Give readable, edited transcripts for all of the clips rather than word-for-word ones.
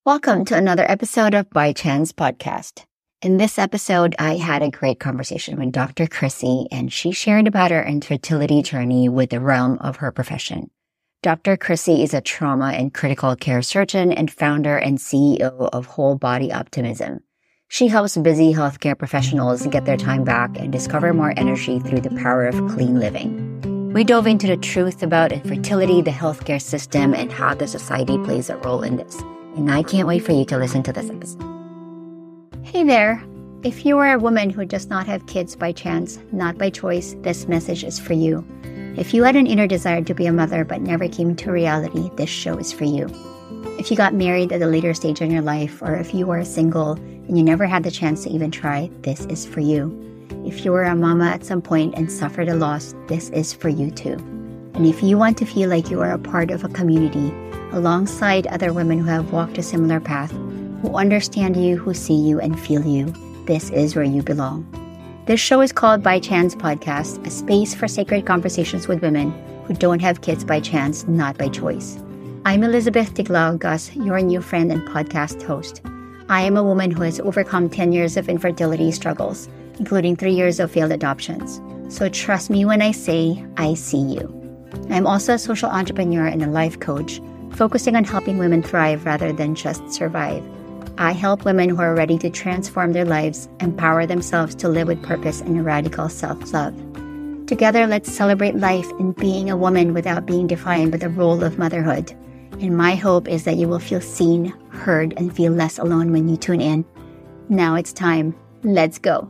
Welcome to another episode of By Chance Podcast. In this episode, I had a great conversation with Dr. Chrissy, and she shared about her infertility journey with the realm of her profession. Dr. Chrissy is a trauma and critical care surgeon and founder and CEO of Whole Body Optimism. She helps busy healthcare professionals get their time back and discover more energy through the power of clean living. We dove into the truth about infertility, the healthcare system, and how the society plays a role in this. And I can't wait for you to listen to this episode. Hey there. If you are a woman who does not have kids by chance, not by choice, this message is for you. If you had an inner desire to be a mother but never came to reality, this show is for you. If you got married at a later stage in your life, or if you are single and you never had the chance to even try, this is for you. If you were a mama at some point and suffered a loss, this is for you too. And if you want to feel like you are a part of a community, alongside other women who have walked a similar path, who understand you, who see you, and feel you, this is where you belong. This show is called By Chance Podcast, a space for sacred conversations with women who don't have kids by chance, not by choice. I'm Elizabeth Tiglao-Gus, your new friend and podcast host. I am a woman who has overcome 10 years of infertility struggles, including 3 years of failed adoptions. So trust me when I say, I see you. I'm also a social entrepreneur and a life coach, focusing on helping women thrive rather than just survive. I help women who are ready to transform their lives, empower themselves to live with purpose and radical self-love. Together, let's celebrate life and being a woman without being defined by the role of motherhood. And my hope is that you will feel seen, heard, and feel less alone when you tune in. Now it's time. Let's go.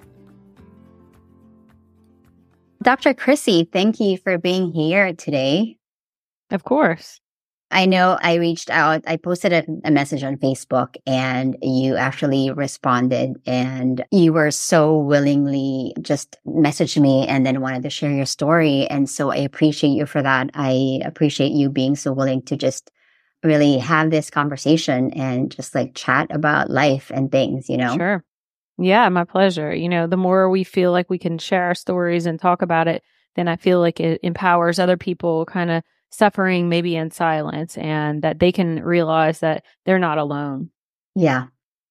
Dr. Chrissy, thank you for being here today. Of course. I know I reached out, I posted a message on Facebook and you actually responded and you were so willingly just messaged me and then wanted to share your story. And so I appreciate you for that. I appreciate you being so willing to just really have this conversation and just like chat about life and things, you know? Sure. Yeah, my pleasure. The more we feel like we can share our stories and talk about it, then I feel like it empowers other people kind of suffering maybe in silence and that they can realize that they're not alone. Yeah,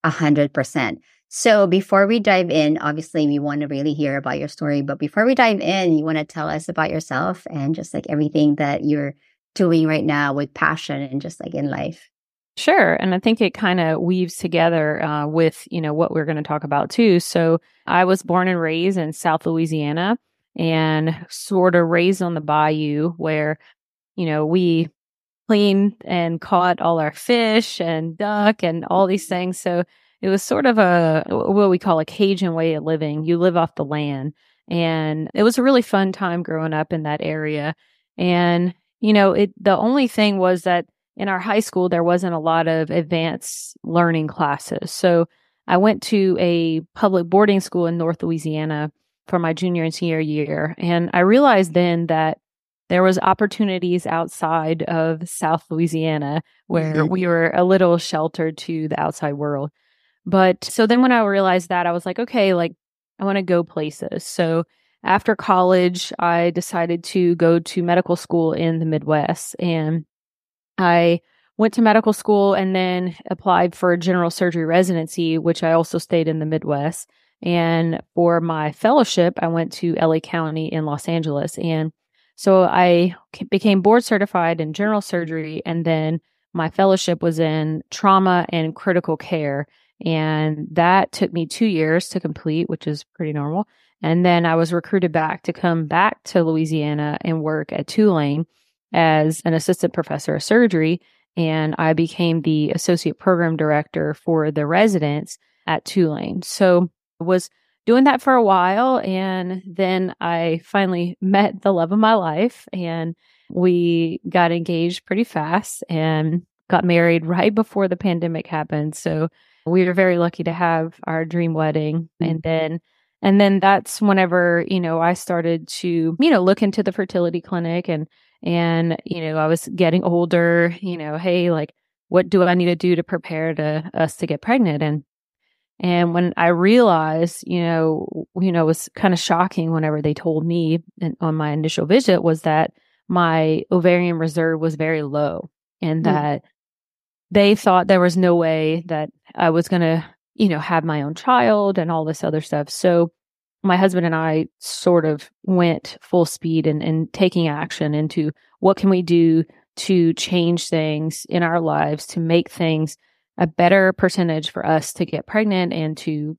100%. So before we dive in, obviously we want to really hear about your story, but before we dive in, you want to tell us about yourself and just like everything that you're doing right now with passion and just like in life. Sure. And I think it kind of weaves together with, what we're going to talk about too. So I was born and raised in South Louisiana and sort of raised on the bayou where we cleaned and caught all our fish and duck and all these things. So it was sort of what we call a Cajun way of living. You live off the land. And it was a really fun time growing up in that area. And, the only thing was that in our high school, there wasn't a lot of advanced learning classes. So I went to a public boarding school in North Louisiana for my junior and senior year. And I realized then that there was opportunities outside of South Louisiana where we were a little sheltered to the outside world. But so then when I realized that, I was like, okay, like I want to go places. So after college, I decided to go to medical school in the Midwest. And I went to medical school and then applied for a general surgery residency, which I also stayed in the Midwest. And for my fellowship, I went to LA County in Los Angeles. And so I became board certified in general surgery, and then my fellowship was in trauma and critical care. And that took me 2 years to complete, which is pretty normal. And then I was recruited back to come back to Louisiana and work at Tulane as an assistant professor of surgery. And I became the associate program director for the residents at Tulane. So I was doing that for a while. And then I finally met the love of my life and we got engaged pretty fast and got married right before the pandemic happened. So we were very lucky to have our dream wedding. And then that's whenever, I started to, look into the fertility clinic and, I was getting older, hey, like, what do I need to do to prepare us to get pregnant? And when I realized, it was kind of shocking whenever they told me on my initial visit was that my ovarian reserve was very low and that they thought there was no way that I was going to, have my own child and all this other stuff. So my husband and I sort of went full speed and taking action into what can we do to change things in our lives to make things a better percentage for us to get pregnant and to,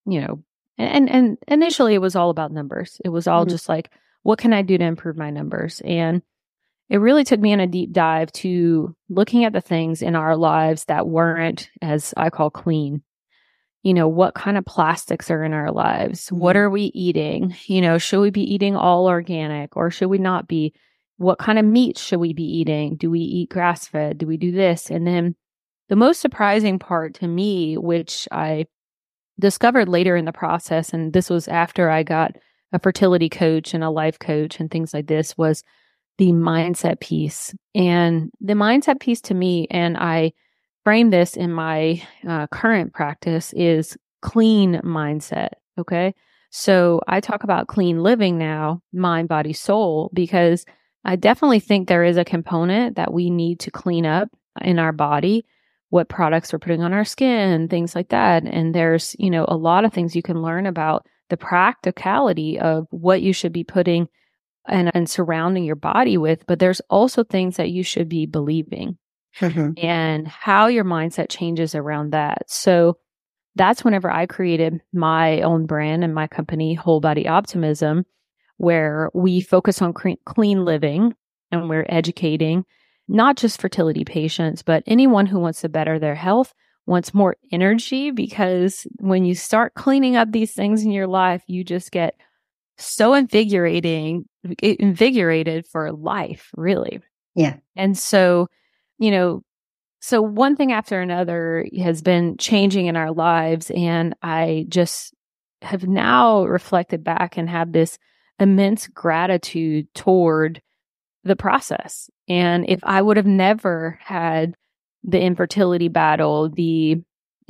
and initially it was all about numbers. It was all just like, what can I do to improve my numbers? And it really took me in a deep dive to looking at the things in our lives that weren't, as I call, clean. What kind of plastics are in our lives? What are we eating? Should we be eating all organic or should we not be? What kind of meat should we be eating? Do we eat grass-fed? Do we do this? And then the most surprising part to me, which I discovered later in the process, and this was after I got a fertility coach and a life coach and things like this, was the mindset piece. And the mindset piece to me, and I frame this in my current practice, is clean mindset. Okay. So I talk about clean living now, mind, body, soul, because I definitely think there is a component that we need to clean up in our body, what products we're putting on our skin, things like that. And there's, a lot of things you can learn about the practicality of what you should be putting and surrounding your body with. But there's also things that you should be believing and how your mindset changes around that. So that's whenever I created my own brand and my company, Whole Body Optimism, where we focus on clean living and we're educating not just fertility patients, but anyone who wants to better their health, wants more energy, because when you start cleaning up these things in your life, you just get so invigorated for life, really. Yeah. And so, so one thing after another has been changing in our lives. And I just have now reflected back and have this immense gratitude toward the process. And if I would have never had the infertility battle, the,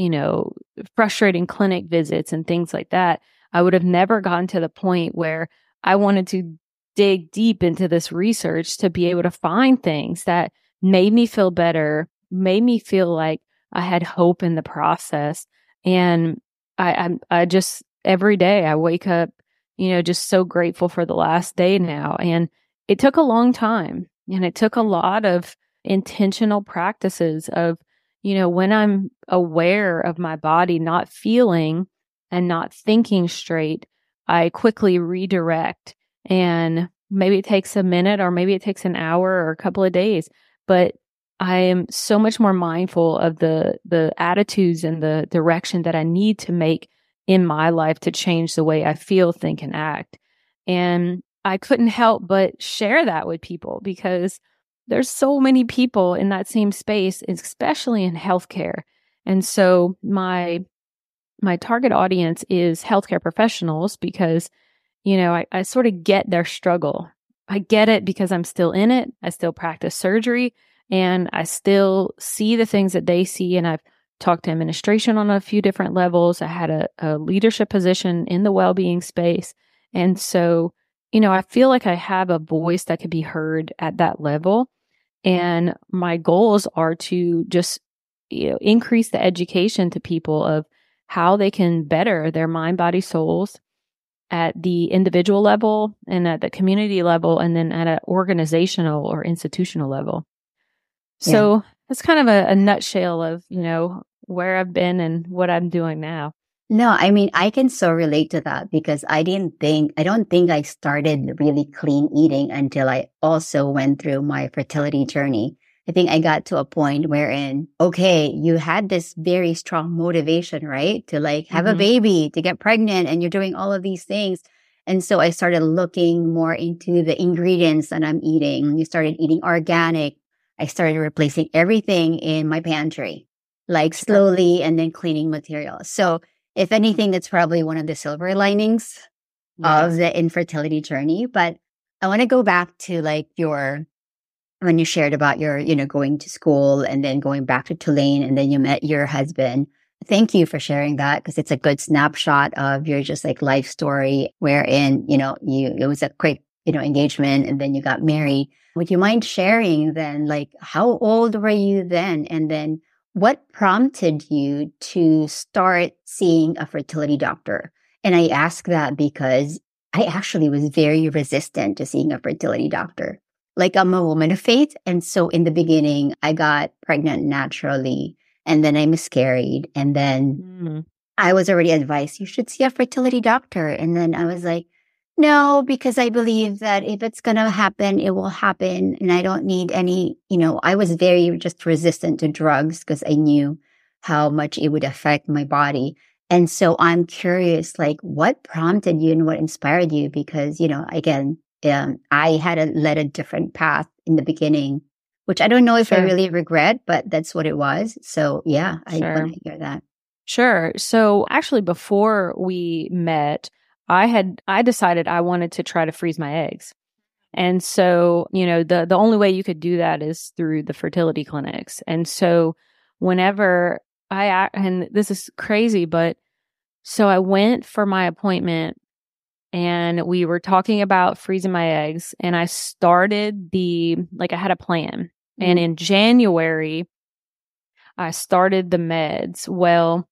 frustrating clinic visits and things like that, I would have never gotten to the point where I wanted to dig deep into this research to be able to find things that made me feel better, made me feel like I had hope in the process. And I just, every day I wake up, just so grateful for the last day now. And it took a long time, and it took a lot of intentional practices of, when I'm aware of my body not feeling and not thinking straight, I quickly redirect. And maybe it takes a minute, or maybe it takes an hour or a couple of days, but I am so much more mindful of the attitudes and the direction that I need to make in my life to change the way I feel, think, and act. And I couldn't help but share that with people, because there's so many people in that same space, especially in healthcare. And so my target audience is healthcare professionals, because, I sort of get their struggle. I get it because I'm still in it. I still practice surgery, and I still see the things that they see. And I've talked to administration on a few different levels. I had a leadership position in the well-being space. And so, I feel like I have a voice that could be heard at that level. And my goals are to just, increase the education to people of how they can better their mind, body, souls at the individual level and at the community level, and then at an organizational or institutional level. So that's kind of a nutshell of, where I've been and what I'm doing now. No, I mean, I can so relate to that, because I don't think I started really clean eating until I also went through my fertility journey. I think I got to a point wherein, okay, you had this very strong motivation, right? To like have a baby, to get pregnant, and you're doing all of these things. And so I started looking more into the ingredients that I'm eating. You started eating organic. I started replacing everything in my pantry, like slowly, and then cleaning materials. So if anything, that's probably one of the silver linings of the infertility journey. But I want to go back to like when you shared about your, going to school and then going back to Tulane, and then you met your husband. Thank you for sharing that, because it's a good snapshot of your just like life story, wherein, it was a quick, engagement, and then you got married. Would you mind sharing then, like, how old were you then? And then what prompted you to start seeing a fertility doctor? And I ask that because I actually was very resistant to seeing a fertility doctor. Like, I'm a woman of faith. And so in the beginning, I got pregnant naturally, and then I miscarried. And then I was already advised, you should see a fertility doctor. And then I was like, no, because I believe that if it's going to happen, it will happen. And I don't need any, I was very just resistant to drugs because I knew how much it would affect my body. And so I'm curious, like, what prompted you and what inspired you? Because, again, I had led a different path in the beginning, which I don't know if I really regret, but that's what it was. So yeah, I want to hear that. Sure. So actually, before we met, I decided I wanted to try to freeze my eggs. And so, the only way you could do that is through the fertility clinics. And so whenever and this is crazy, but so I went for my appointment and we were talking about freezing my eggs, and I started I had a plan. And in January, I started the meds. Well,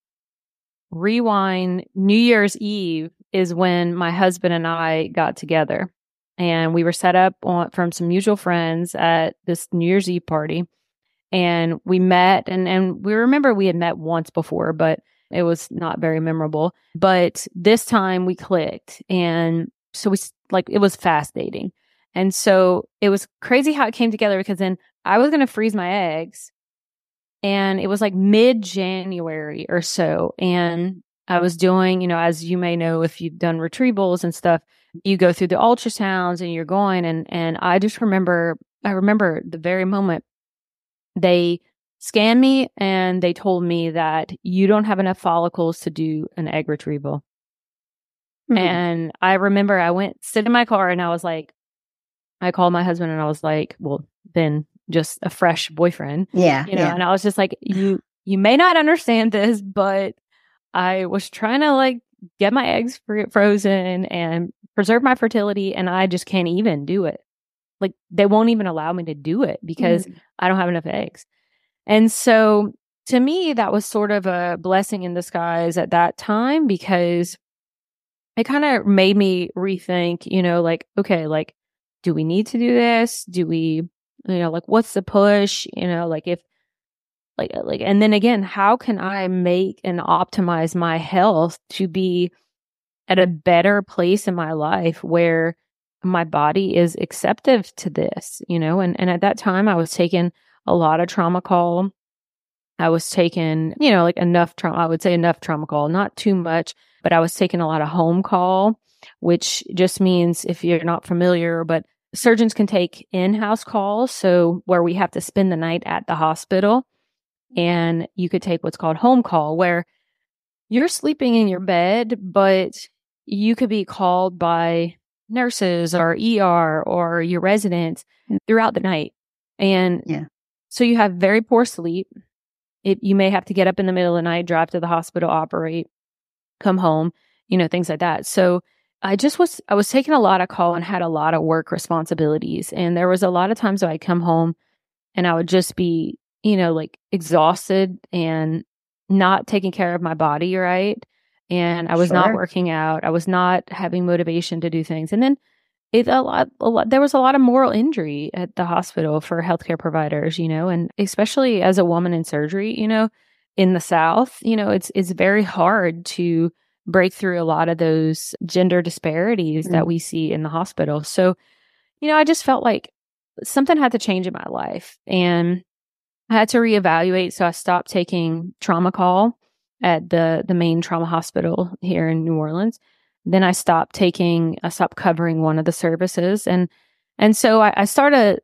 rewind, New Year's Eve is when my husband and I got together, and we were set up from some mutual friends at this New Year's Eve party, and we met, and we remember we had met once before, but it was not very memorable. But this time we clicked, and so it was fast dating. And so it was crazy how it came together, because then I was going to freeze my eggs, and it was like mid-January or so. And I was doing, as you may know, if you've done retrievals and stuff, you go through the ultrasounds and you're going. And I remember the very moment they scanned me and they told me that you don't have enough follicles to do an egg retrieval. And I remember I went sit in my car, and I was like, I called my husband, and I was like, well, then just a fresh boyfriend. And I was just like, you may not understand this, but I was trying to get my eggs frozen and preserve my fertility, and I just can't even do it. Like, they won't even allow me to do it because I don't have enough eggs. And so to me, that was sort of a blessing in disguise at that time, because it kind of made me rethink, okay, do we need to do this? Do we, what's the push? And then again, how can I make and optimize my health to be at a better place in my life where my body is acceptive to this, and at that time I was taking a lot of Traumacol. I was taking, enough Traumacol, not too much, but I was taking a lot of home call, which just means, if you're not familiar, but surgeons can take in-house calls. So where we have to spend the night at the hospital, and you could take what's called home call, where you're sleeping in your bed, but you could be called by nurses or ER or your residents throughout the night. And so you have very poor sleep. You may have to get up in the middle of the night, drive to the hospital, operate, come home, things like that. So I was taking a lot of call and had a lot of work responsibilities. And there was a lot of times that I'd come home and I would just be, exhausted and not taking care of my body, right? And I was not working out. I was not having motivation to do things. And then there was a lot of moral injury at the hospital for healthcare providers, and especially as a woman in surgery, in the South, it's very hard to break through a lot of those gender disparities that we see in the hospital. So, I just felt like something had to change in my life, and I had to reevaluate. So I stopped taking Traumacol at the main trauma hospital here in New Orleans. Then I stopped covering one of the services. And so I started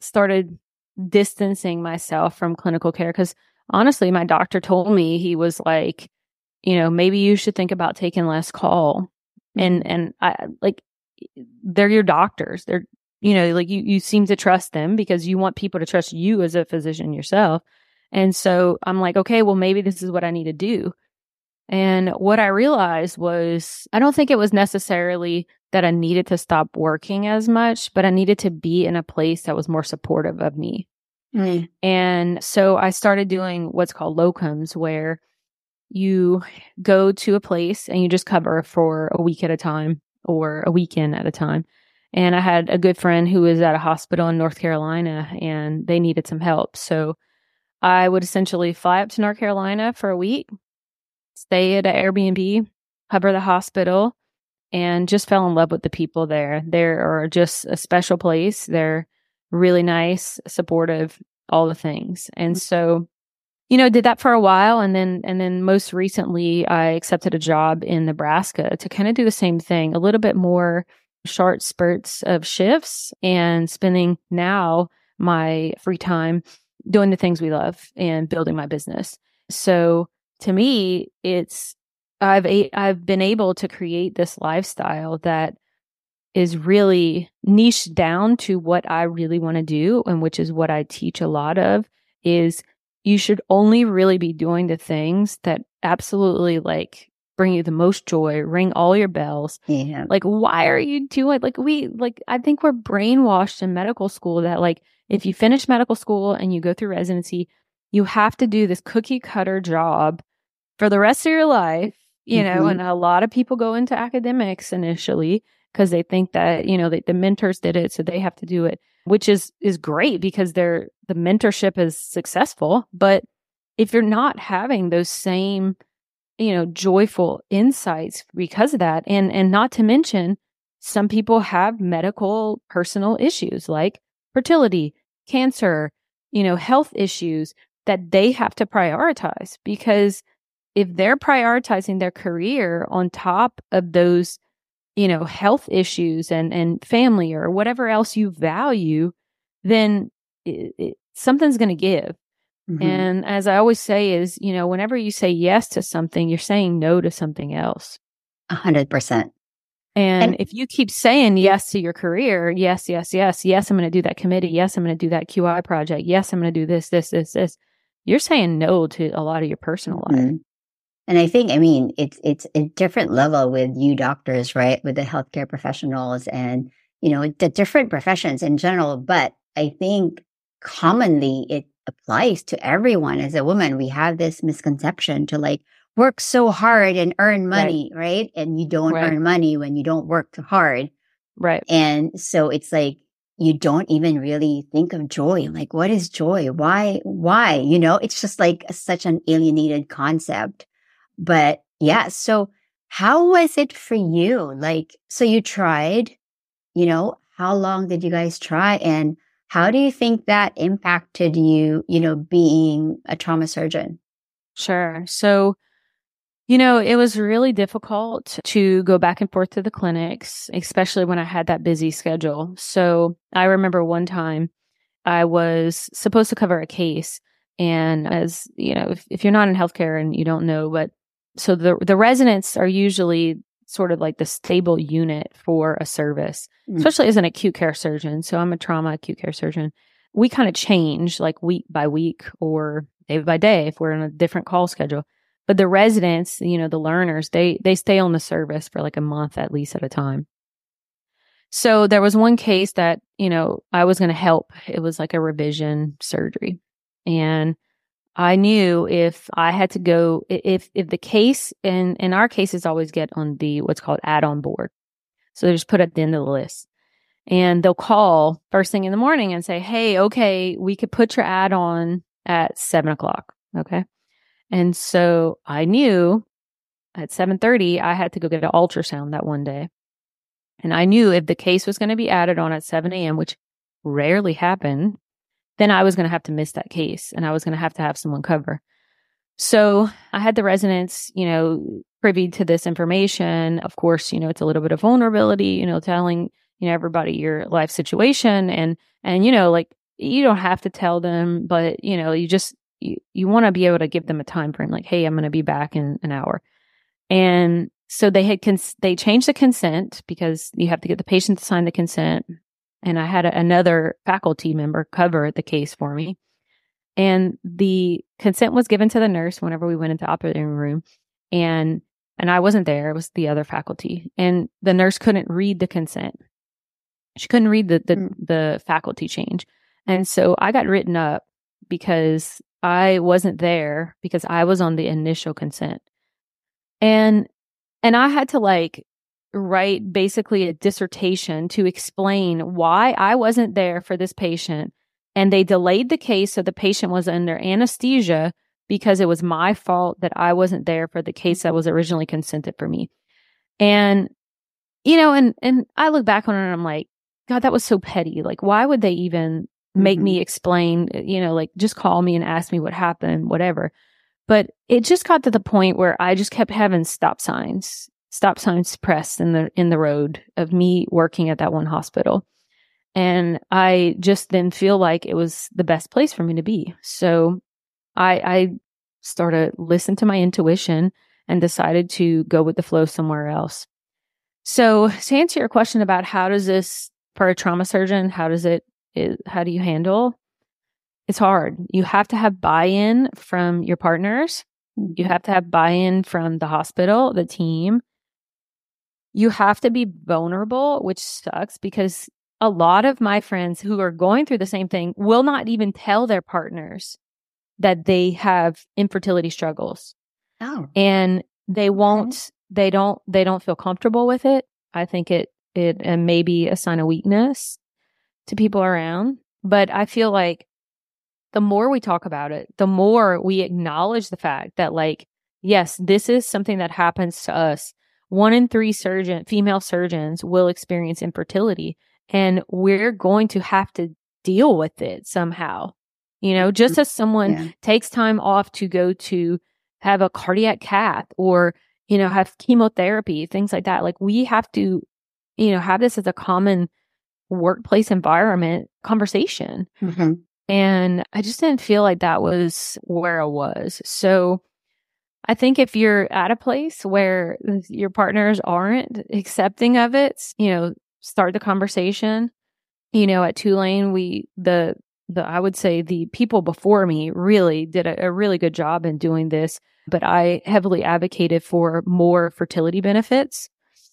distancing myself from clinical care, because honestly, my doctor told me, he was like, maybe you should think about taking less call. And I they're your doctors. They're, you seem to trust them because you want people to trust you as a physician yourself. And so I'm like, okay, well, maybe this is what I need to do. And what I realized was, I don't think it was necessarily that I needed to stop working as much, but I needed to be in a place that was more supportive of me. Mm. And so I started doing what's called locums, where you go to a place and you just cover for a week at a time or a weekend at a time. And I had a good friend who was at a hospital in North Carolina and they needed some help. So I would essentially fly up to North Carolina for a week, stay at an Airbnb, cover the hospital, and just fell in love with the people there. They are just a special place. They're really nice, supportive, all the things. And so, did that for a while. And then most recently I accepted a job in Nebraska to kind of do the same thing, a little bit more short spurts of shifts and spending now my free time doing the things we love and building my business. So to me, I've been able to create this lifestyle that is really niched down to what I really want to do, and which is what I teach a lot of, is you should only really be doing the things that absolutely like bring you the most joy, ring all your bells. Yeah. Like, why are you doing I think we're brainwashed in medical school that like if you finish medical school and you go through residency, you have to do this cookie cutter job for the rest of your life, and a lot of people go into academics initially because they think that, the mentors did it, so they have to do it, which is great because the mentorship is successful. But if you're not having those same, joyful insights because of that, and not to mention, some people have medical personal issues like fertility, cancer, health issues that they have to prioritize, because if they're prioritizing their career on top of those, health issues and family or whatever else you value, then something's going to give. Mm-hmm. And as I always say is, whenever you say yes to something, you're saying no to something else. 100%. And if you keep saying yes to your career, yes, I'm going to do that committee. Yes, I'm going to do that QI project. Yes, I'm going to do this. You're saying no to a lot of your personal life. And I think, it's a different level with you doctors, right? With the healthcare professionals and, the different professions in general. But I think commonly it applies to everyone. As a woman, we have this misconception to like work so hard and earn money, right? And you don't earn money when you don't work too hard. Right. And so it's like, you don't even really think of joy. Like, what is joy? Why? It's just like such an alienated concept. But yeah, so how was it for you? Like, so you tried, how long did you guys try? And how do you think that impacted you, being a trauma surgeon? Sure. So, it was really difficult to go back and forth to the clinics, especially when I had that busy schedule. So I remember one time I was supposed to cover a case. And as if you're not in healthcare and you don't know, but so the residents are usually sort of like the stable unit for a service, especially as an acute care surgeon. So I'm a trauma acute care surgeon. We kind of change like week by week or day by day if we're in a different call schedule. But the residents, the learners, they stay on the service for like a month at least at a time. So there was one case that, I was going to help. It was like a revision surgery. And I knew if I had to go, if the case, and in our cases always get on the what's called add-on board. So they just put at the end of the list. And they'll call first thing in the morning and say, hey, okay, we could put your add-on at 7:00. Okay. And so I knew at 7:30, I had to go get an ultrasound that one day. And I knew if the case was going to be added on at 7 a.m., which rarely happened, then I was going to have to miss that case and I was going to have someone cover. So I had the residents, privy to this information. Of course, it's a little bit of vulnerability, telling, everybody your life situation and, like you don't have to tell them, but, you just, you want to be able to give them a time frame, like, hey, I'm going to be back in an hour. And so they changed the consent because you have to get the patient to sign the consent. And I had another faculty member cover the case for me. And the consent was given to the nurse whenever we went into the operating room. And I wasn't there. It was the other faculty. And the nurse couldn't read the consent. She couldn't read the faculty change. And so I got written up because I wasn't there because I was on the initial consent. And I had to like write basically a dissertation to explain why I wasn't there for this patient. And they delayed the case so the patient was under anesthesia because it was my fault that I wasn't there for the case that was originally consented for me. And, you know, and I look back on it and I'm like, God, that was so petty. Like, why would they even make me explain, you know, like just call me and ask me what happened, whatever. But it just got to the point where I just kept having stop signs pressed in the road of me working at that one hospital. And I just didn't feel like it was the best place for me to be. So I started listening to my intuition and decided to go with the flow somewhere else. So to answer your question about how does this, for a trauma surgeon, how do you handle? It's hard. You have to have buy-in from your partners. You have to have buy-in from the hospital, the team. You have to be vulnerable, which sucks because a lot of my friends who are going through the same thing will not even tell their partners that they have infertility struggles. Oh. And they won't, they don't feel comfortable with it. I think it may be a sign of weakness to people around. But I feel like the more we talk about it, the more we acknowledge the fact that, like, yes, this is something that happens to us. 1 in 3 female surgeons will experience infertility, and we're going to have to deal with it somehow. You know, just as someone takes time off to go to have a cardiac cath or, you know, have chemotherapy, things like that. Like, we have to, you know, have this as a common workplace environment conversation. Mm-hmm. And I just didn't feel like that was where I was. So I think if you're at a place where your partners aren't accepting of it, you know, start the conversation. You know, at Tulane, I would say the people before me really did a really good job in doing this, but I heavily advocated for more fertility benefits.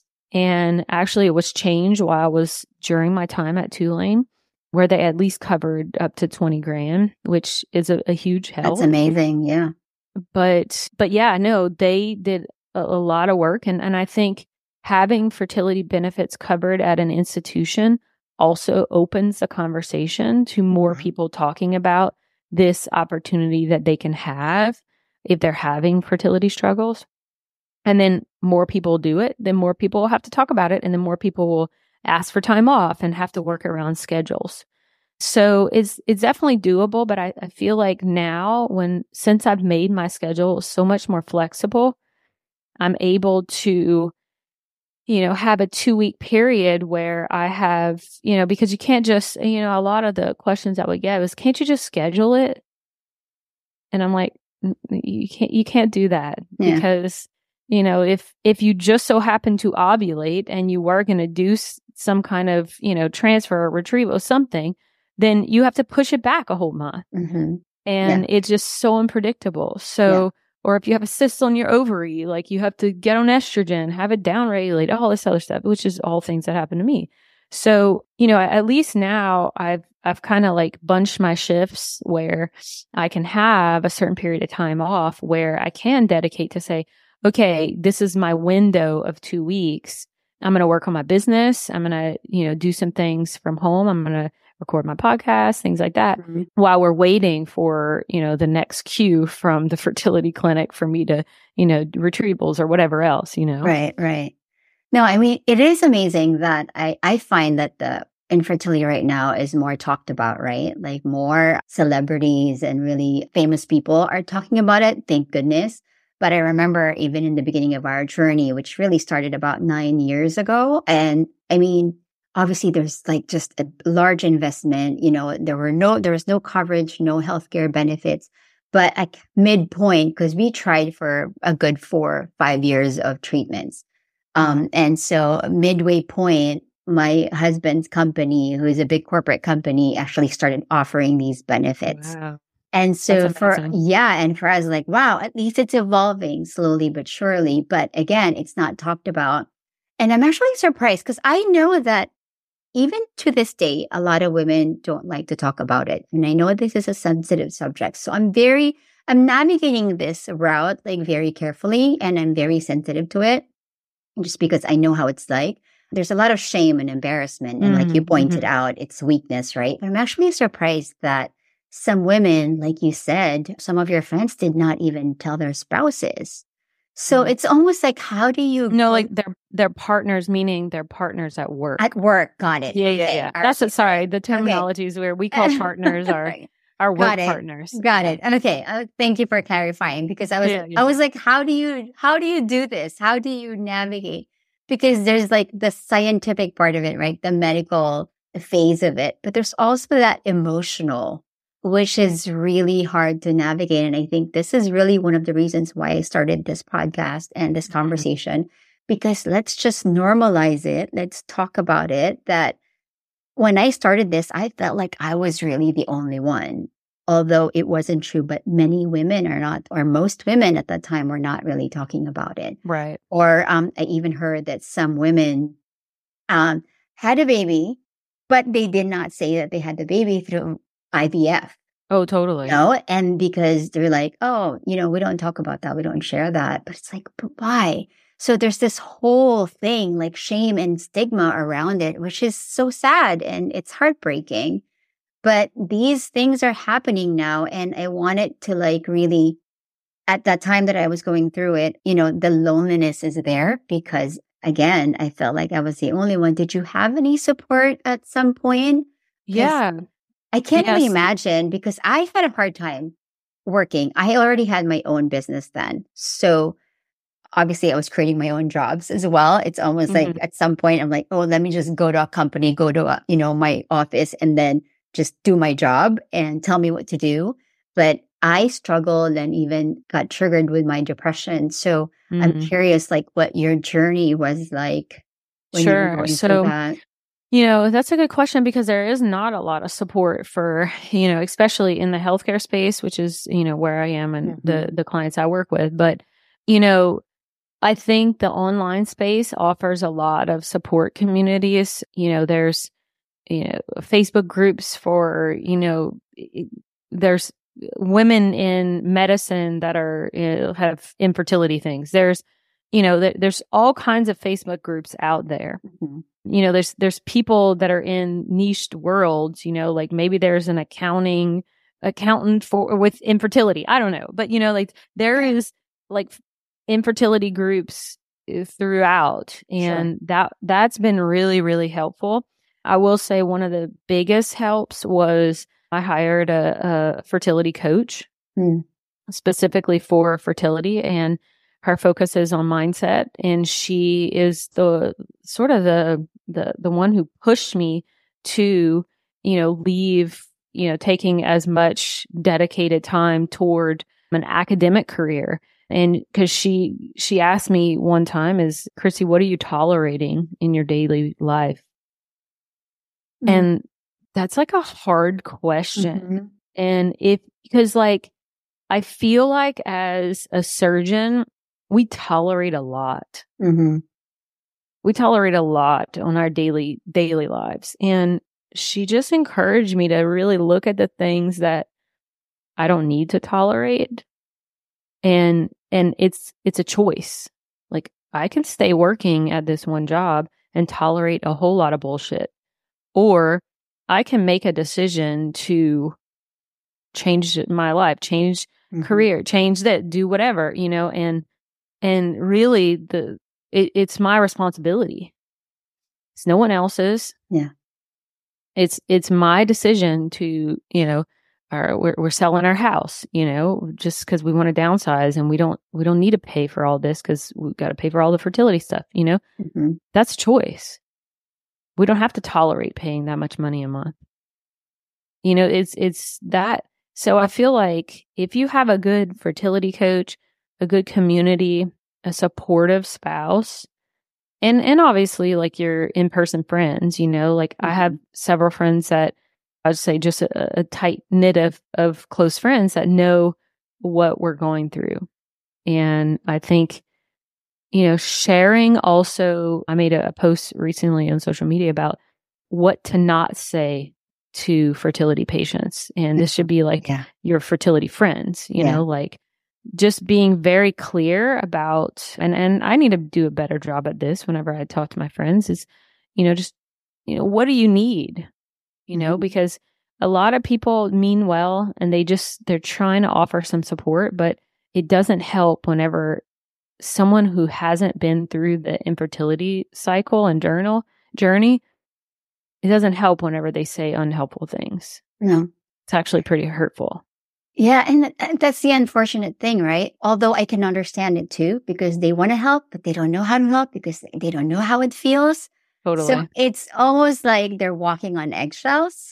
And actually it was changed while I was during my time at Tulane, where they at least covered up to 20 grand, which is a huge help. That's amazing. Yeah. But yeah, no, they did a lot of work. And I think having fertility benefits covered at an institution also opens the conversation to more people talking about this opportunity that they can have if they're having fertility struggles. And then more people do it, then more people will have to talk about it. And then more people will ask for time off and have to work around schedules. So it's definitely doable, but I feel like now since I've made my schedule so much more flexible, I'm able to, you know, have a 2-week period where I have, you know, because you can't just, you know, a lot of the questions that we get was, can't you just schedule it? And I'm like, you can't do that because, you know, if you just so happen to ovulate and you were going to do some kind of, you know, transfer or retrieval or something, then you have to push it back a whole month. Mm-hmm. And it's just so unpredictable. So, or if you have a cyst on your ovary, like you have to get on estrogen, have it downregulate, all this other stuff, which is all things that happen to me. So, you know, at least now I've kind of like bunched my shifts where I can have a certain period of time off where I can dedicate to say, okay, this is my window of 2 weeks. I'm going to work on my business. I'm going to, you know, do some things from home. I'm going to record my podcast, things like that, while we're waiting for, you know, the next cue from the fertility clinic for me to, you know, retrievals or whatever else, you know? Right. No, I mean, it is amazing that I find that the infertility right now is more talked about, right? Like more celebrities and really famous people are talking about it. Thank goodness. But I remember even in the beginning of our journey, which really started about 9 years ago. And I mean, obviously there's like just a large investment, you know, there was no coverage, no healthcare benefits, but at midpoint, because we tried for a good 4-5 years of treatments. And so midway point, my husband's company, who is a big corporate company, actually started offering these benefits. Wow. And so for us, like, wow, at least it's evolving slowly but surely. But again, it's not talked about. And I'm actually surprised because I know that even to this day, a lot of women don't like to talk about it. And I know this is a sensitive subject. So I'm navigating this route like very carefully, and I'm very sensitive to it just because I know how it's like. There's a lot of shame and embarrassment. And like you pointed out, it's weakness, right? But I'm actually surprised that some women, like you said, some of your friends did not even tell their spouses. So it's almost like, how do you like their partners, meaning their partners at work. At work, got it. Yeah. That's it. Sorry, the terminology is where we call partners our work partners. Got it. And okay, thank you for clarifying, because I was like, how do you do this? How do you navigate? Because there's like the scientific part of it, right? The medical phase of it, but there's also that emotional, which is really hard to navigate. And I think this is really one of the reasons why I started this podcast and this conversation, because let's just normalize it. Let's talk about it. That when I started this, I felt like I was really the only one, although it wasn't true. But many women are not, or most women at that time were not really talking about it. Right. Or I even heard that some women had a baby, but they did not say that they had the baby through IVF. Oh, totally. No, and because they're like, oh, we don't talk about that. We don't share that. But it's like, but why? So there's this whole thing, like shame and stigma around it, which is so sad and it's heartbreaking. But these things are happening now. And I wanted to like really, at that time that I was going through it, the loneliness is there because, again, I felt like I was the only one. Did you have any support at some point? Yeah. I can't really imagine, because I had a hard time working. I already had my own business then. So obviously I was creating my own jobs as well. It's almost like at some point I'm like, oh, let me just go to a company, go to, my office and then just do my job and tell me what to do. But I struggled and even got triggered with my depression. So I'm curious, like, what your journey was like when you were going through that. That's a good question, because there is not a lot of support for, especially in the healthcare space, which is, where I am and the clients I work with. But, I think the online space offers a lot of support communities. There's, Facebook groups for, there's women in medicine that are, have infertility things. There's, there's all kinds of Facebook groups out there. There's people that are in niched worlds, like maybe there's an accountant with infertility. I don't know. But, like there is like infertility groups throughout. And that's been really, really helpful. I will say one of the biggest helps was I hired a fertility coach specifically for fertility, and her focus is on mindset. And she is the sort of the one who pushed me to, leave, taking as much dedicated time toward an academic career. And because she asked me one time, Chrissy, what are you tolerating in your daily life? And that's like a hard question. And because like, I feel like as a surgeon, we tolerate a lot. We tolerate a lot on our daily lives. And she just encouraged me to really look at the things that I don't need to tolerate. And it's a choice. Like I can stay working at this one job and tolerate a whole lot of bullshit. Or I can make a decision to change my life, change career, change that, do whatever, and really it's my responsibility. It's no one else's. Yeah. It's my decision to, we're selling our house, just because we want to downsize, and we don't need to pay for all this because we've got to pay for all the fertility stuff, That's choice. We don't have to tolerate paying that much money a month. It's that. So I feel like if you have a good fertility coach, a good community, a supportive spouse, and obviously like your in-person friends, like I have several friends that I'd say just a tight knit of close friends that know what we're going through. And I think, sharing also, I made a post recently on social media about what to not say to fertility patients. And this should be like your fertility friends, you know, like just being very clear about, and I need to do a better job at this whenever I talk to my friends is, you know, just, you know, what do you need? You know, because a lot of people mean well and they're trying to offer some support, but it doesn't help whenever someone who hasn't been through the infertility cycle and journey, it doesn't help whenever they say unhelpful things. No. It's actually pretty hurtful. Yeah. And that's the unfortunate thing, right? Although I can understand it too, because they want to help, but they don't know how to help because they don't know how it feels. Totally. So it's almost like they're walking on eggshells.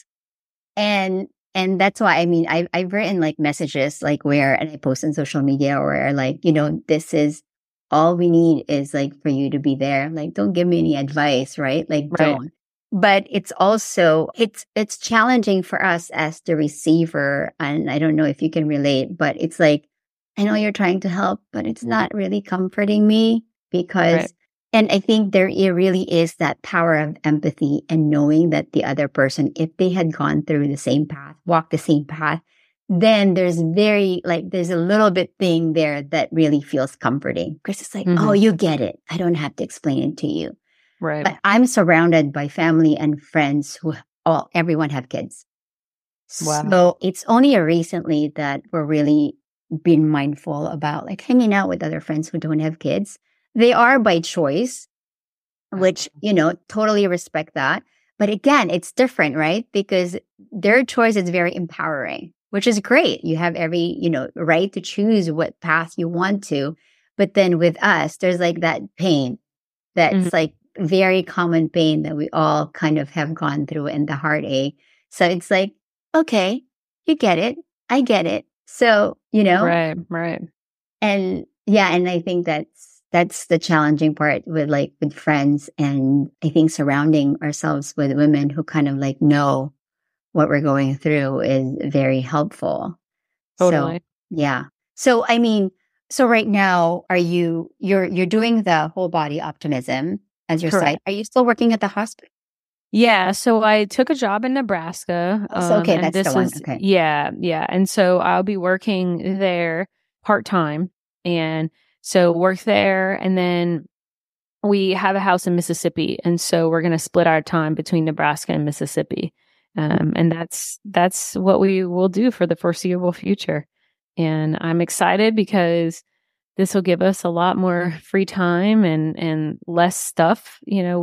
And that's why, I mean, I've written like messages like and I post on social media where like, you know, this is all we need is like for you to be there. Like, don't give me any advice, right? Like, don't. But it's also, it's challenging for us as the receiver. And I don't know if you can relate, but it's like, I know you're trying to help, but it's not really comforting me because, and I think it really is that power of empathy and knowing that the other person, if they had gone through the same path, walked the same path, then there's there's a little bit thing there that really feels comforting because it's like, oh, you get it. I don't have to explain it to you. Right. But I'm surrounded by family and friends who everyone have kids. Wow. So it's only recently that we're really being mindful about like hanging out with other friends who don't have kids. They are by choice, which, you know, totally respect that. But again, it's different, right? Because their choice is very empowering, which is great. You have every, you know, right to choose what path you want to. But then with us, there's like that pain that's like very common pain that we all kind of have gone through and the heartache. So it's like, okay, you get it. I get it. So, you know. Right. And yeah, and I think that's the challenging part with friends, and I think surrounding ourselves with women who kind of like know what we're going through is very helpful. Totally. So, yeah. So, I mean, so right now you're doing the whole body optimism as your site. Are you still working at the hospital? Yeah. So I took a job in Nebraska. Okay, that's the one. Okay. Yeah. And so I'll be working there part-time. And so work there. And then we have a house in Mississippi. And so we're going to split our time between Nebraska and Mississippi. And that's what we will do for the foreseeable future. And I'm excited because this will give us a lot more free time and less stuff. You know,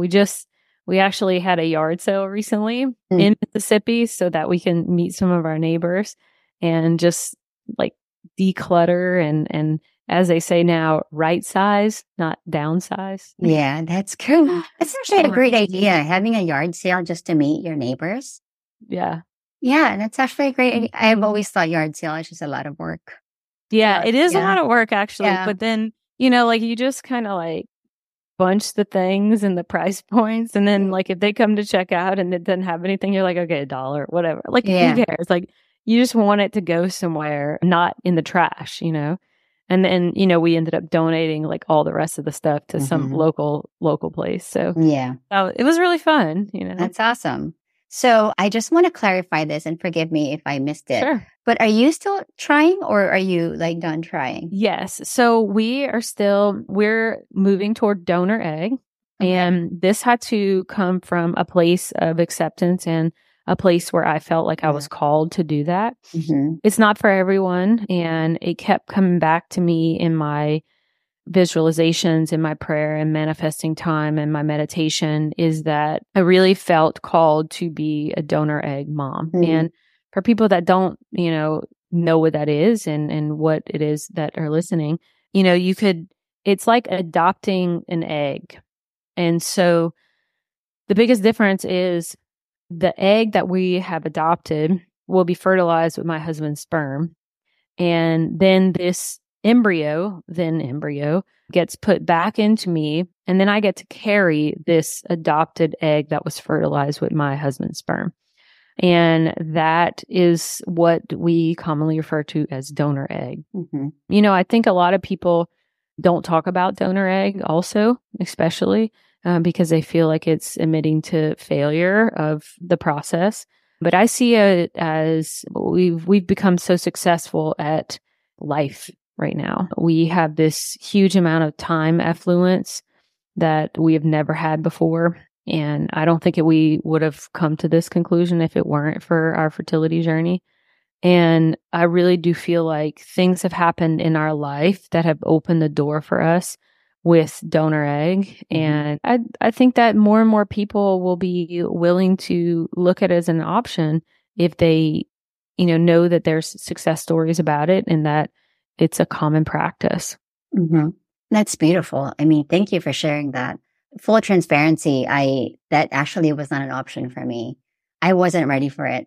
we actually had a yard sale recently in Mississippi so that we can meet some of our neighbors and just like declutter and as they say now, right size, not downsize. Yeah, that's cool. That's actually a great idea, having a yard sale just to meet your neighbors. Yeah. Yeah, that's actually a great idea. I've always thought yard sale is just a lot of work. Yeah, it is a lot of work actually. Yeah. But then, you know, like you just kind of like bunch the things and the price points. And then like if they come to check out and it doesn't have anything, you're like, okay, $1, whatever. Like who cares? Like you just want it to go somewhere, not in the trash, you know? And then, you know, we ended up donating like all the rest of the stuff to some local place. So yeah, it was really fun, you know? That's awesome. So I just want to clarify this and forgive me if I missed it. Sure. But are you still trying or are you like done trying? Yes. So we're moving toward donor egg. Okay. And this had to come from a place of acceptance and a place where I felt like I was called to do that. It's not for everyone. And it kept coming back to me in my visualizations, in my prayer and manifesting time and my meditation is that I really felt called to be a donor egg mom. And for people that don't, you know what that is and what it is that are listening, you know, it's like adopting an egg. And so the biggest difference is the egg that we have adopted will be fertilized with my husband's sperm. And then this embryo gets put back into me. And then I get to carry this adopted egg that was fertilized with my husband's sperm. And that is what we commonly refer to as donor egg. You know, I think a lot of people don't talk about donor egg also, especially. because they feel like it's admitting to failure of the process. But I see it as we've become so successful at life right now. We have this huge amount of time affluence that we have never had before. And I don't think we would have come to this conclusion if it weren't for our fertility journey. And I really do feel like things have happened in our life that have opened the door for us with donor egg. And I think that more and more people will be willing to look at it as an option if they, know that there's success stories about it and that it's a common practice. Mm-hmm. That's beautiful. I mean, thank you for sharing that. Full transparency, that actually was not an option for me. I wasn't ready for it.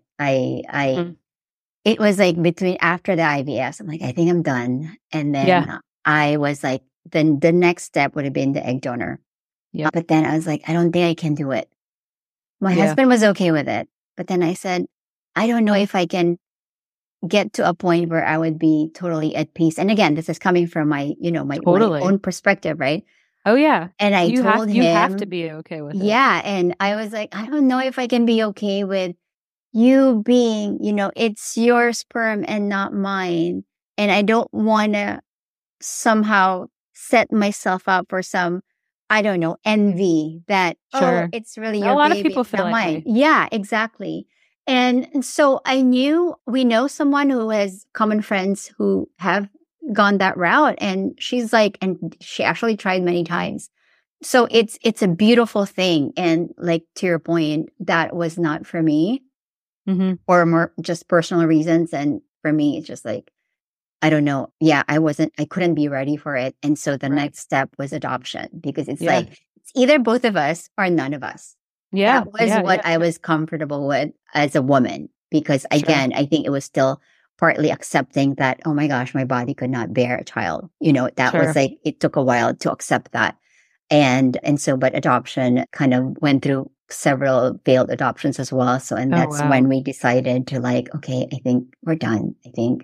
It was like after the IVF, I'm like, I think I'm done. And then I was like, then the next step would have been the egg donor. Yeah. But then I was like, I don't think I can do it. My husband was okay with it. But then I said, I don't know if I can get to a point where I would be totally at peace. And again, this is coming from my own perspective, right? Oh, yeah. And I told him, you have to be okay with it. Yeah. And I was like, I don't know if I can be okay with you being, it's your sperm and not mine. And I don't want to somehow set myself up for some, I don't know, envy that, it's really your baby. A lot of people feel like mine. Yeah, exactly. And so we know someone who has common friends who have gone that route. And she's like, and she actually tried many times. So it's a beautiful thing. And like, to your point, that was not for me or more just personal reasons. And for me, it's just like, I don't know. Yeah, I couldn't be ready for it. And so the next step was adoption because it's like, it's either both of us or none of us. Yeah. That was what I was comfortable with as a woman, because again, I think it was still partly accepting that, oh my gosh, my body could not bear a child. That was like, it took a while to accept that. And so, but adoption kind of went through several failed adoptions as well. So, and that's when we decided to like, okay, I think we're done. I think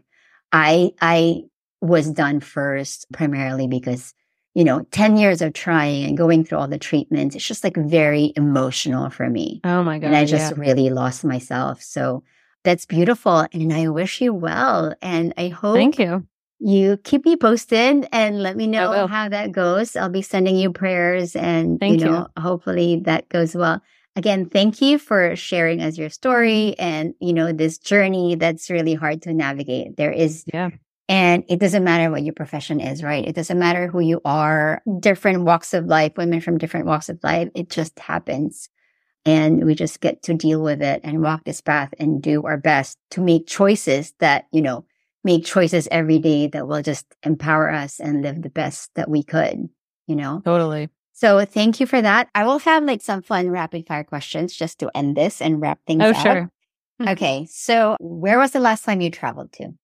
I was done first, primarily because 10 years of trying and going through all the treatments, it's just like very emotional for me. Oh my God. And I just really lost myself. So that's beautiful. And I wish you well. And I hope Thank you. You keep me posted and let me know how that goes. I'll be sending you prayers and, hopefully that goes well. Again, thank you for sharing as your story and, this journey that's really hard to navigate. There is, and it doesn't matter what your profession is, right? It doesn't matter who you are, different walks of life, women from different walks of life. It just happens. And we just get to deal with it and walk this path and do our best to make choices that, make choices every day that will just empower us and live the best that we could, Totally. So thank you for that. I will have like some fun rapid fire questions just to end this and wrap things up. Oh, sure. Okay. So where was the last time you traveled to?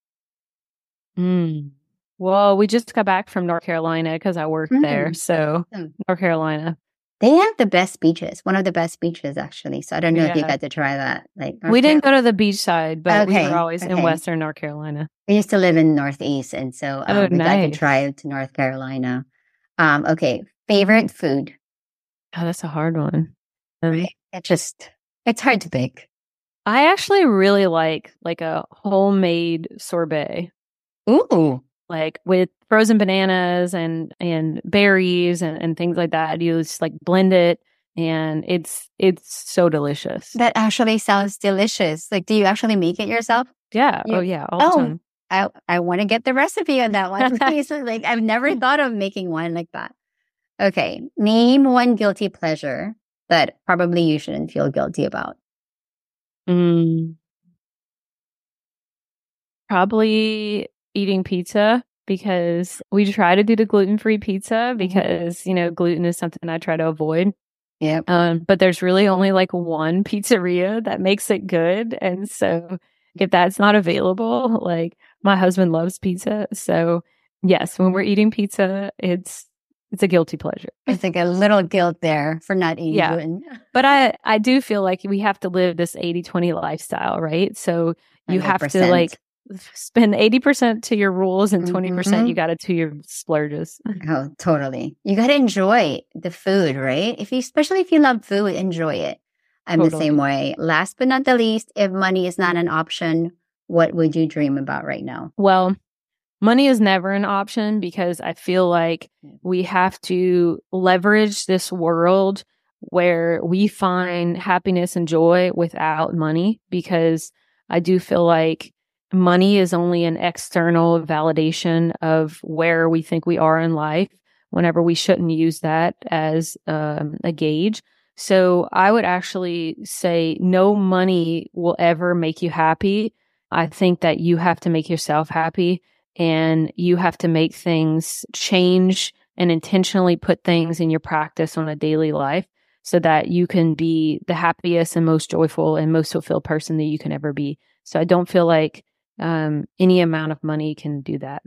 Well, we just got back from North Carolina because I worked there. So North Carolina. They have the best beaches, one of the best beaches, actually. So I don't know if you got to try that. We didn't go to the beach side, but we were always in Western North Carolina. I used to live in Northeast, and so we got to drive to North Carolina. Okay, favorite food? Oh, that's a hard one. It's hard to pick. I actually really like a homemade sorbet. Ooh. Like with frozen bananas and berries and things like that. You just like blend it and it's so delicious. That actually sounds delicious. Like, do you actually make it yourself? Yeah. All the time. I want to get the recipe on that one. Like, I've never thought of making one like that. Okay. Name one guilty pleasure that probably you shouldn't feel guilty about. Probably eating pizza, because we try to do the gluten-free pizza because, gluten is something I try to avoid. Yeah. But there's really only like one pizzeria that makes it good. And so if that's not available, like my husband loves pizza. So yes, when we're eating pizza, it's a guilty pleasure. It's like a little guilt there for not eating gluten. But I do feel like we have to live this 80-20 lifestyle, right? So you 100%. Have to like spend 80% to your rules and 20% you got it to your splurges. Oh, totally. You got to enjoy the food, right? Especially if you love food, enjoy it. I'm the same way. Last but not the least, if money is not an option, what would you dream about right now? Well, money is never an option because I feel like we have to leverage this world where we find happiness and joy without money, because I do feel like money is only an external validation of where we think we are in life, whenever we shouldn't use that as a gauge. So I would actually say no money will ever make you happy. I think that you have to make yourself happy, and you have to make things change and intentionally put things in your practice on a daily life so that you can be the happiest and most joyful and most fulfilled person that you can ever be. So I don't feel like any amount of money can do that.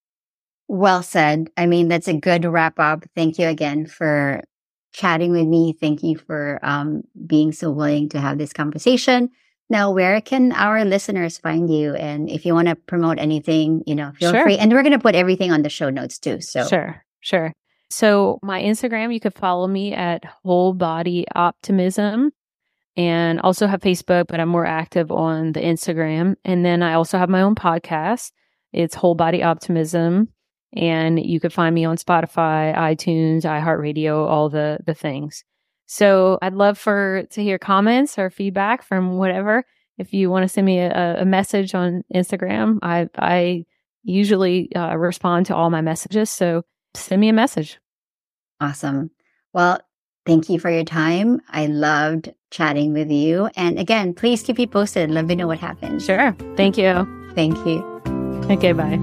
Well said. I mean, that's a good wrap up. Thank you again for chatting with me. Thank you for being so willing to have this conversation. Now, where can our listeners find you? And if you want to promote anything, feel free. And we're going to put everything on the show notes too. So Sure. So my Instagram, you could follow me at Whole Body Optimism, and also have Facebook, but I'm more active on the Instagram. And then I also have my own podcast. It's Whole Body Optimism. And you could find me on Spotify, iTunes, iHeartRadio, all the things. So I'd love to hear comments or feedback from whatever. If you want to send me a message on Instagram, I usually respond to all my messages. So send me a message. Awesome. Well, thank you for your time. I loved chatting with you. And again, please keep me posted. Let me know what happens. Sure. Thank you. Thank you. Okay, bye.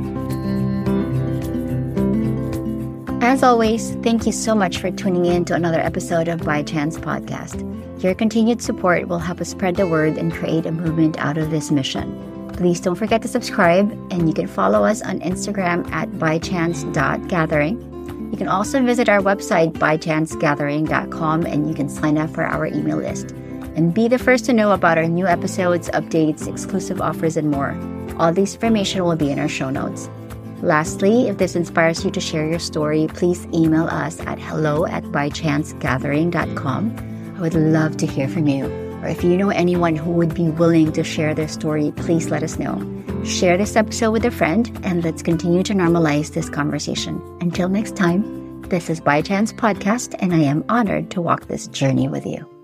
As always, thank you so much for tuning in to another episode of By Chance Podcast. Your continued support will help us spread the word and create a movement out of this mission. Please don't forget to subscribe, and you can follow us on Instagram at bychance.gathering. You can also visit our website, bychancegathering.com, and you can sign up for our email list. And be the first to know about our new episodes, updates, exclusive offers, and more. All this information will be in our show notes. Lastly, if this inspires you to share your story, please email us at hello@bychancegathering.com. I would love to hear from you. Or if you know anyone who would be willing to share their story, please let us know. Share this episode with a friend, and let's continue to normalize this conversation. Until next time, this is By Chance Podcast, and I am honored to walk this journey with you.